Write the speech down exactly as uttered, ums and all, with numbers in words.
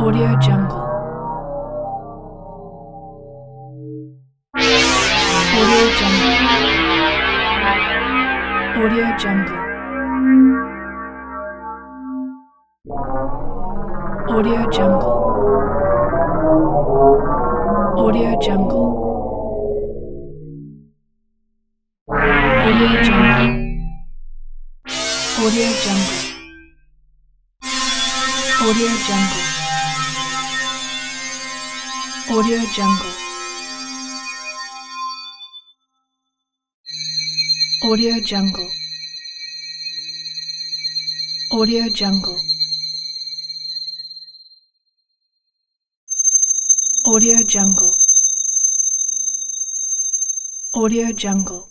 Audio Jungle. Audio Jungle. Audio Jungle. Audio Jungle. Audio Jungle. Audio Jungle. Audio Jungle. Audio Jungle. Audio Jungle. Audio Jungle. Audio Jungle. Audio Jungle. Audio Jungle.